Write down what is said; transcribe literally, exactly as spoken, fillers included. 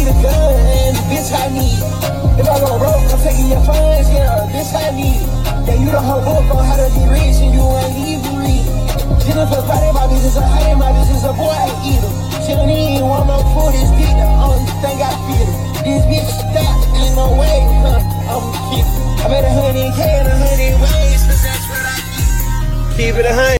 need a gun, bitch, I need. If I go broke, I'm taking your funds, yeah, bitch, I need. Yeah, you the whole book on how to get rich and you ain't even read. Jennifer Friday, my business, a honey, my business, a boy, I eat him. She don't even want no food, this dick, the only thing I feed him. This bitch stop, ain't no way, huh, I'm kidding. I bet a hundred K and a hundred ways, cause that's what I keep. Keep it a hundred.